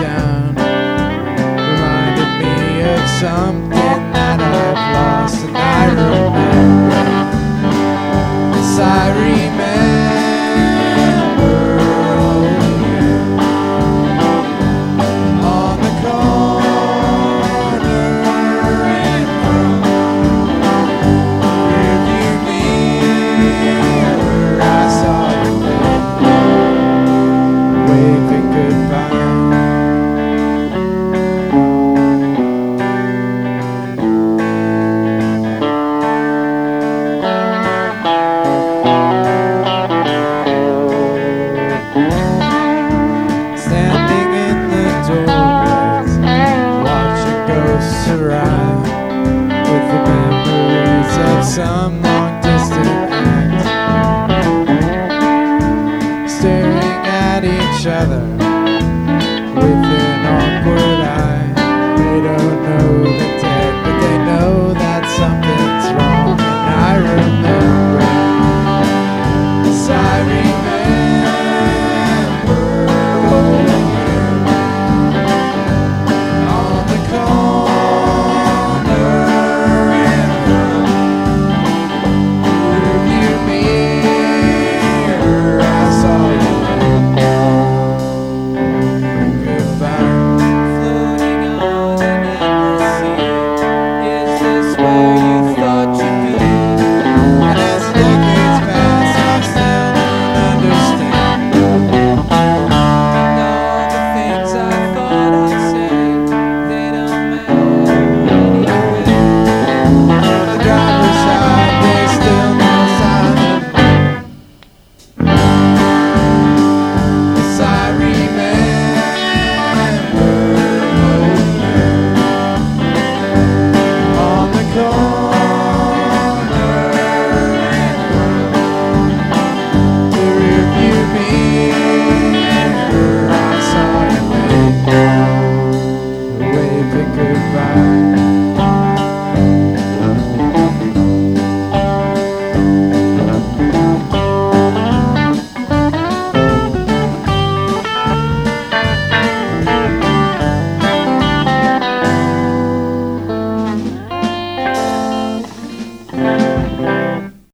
down reminded me of something that I've lost, and I remember, yes, I remember holding you on the corner in front rearview mirror. I saw you then, waving goodbye. Standing in the doorways, watching ghosts arrive with the memories of some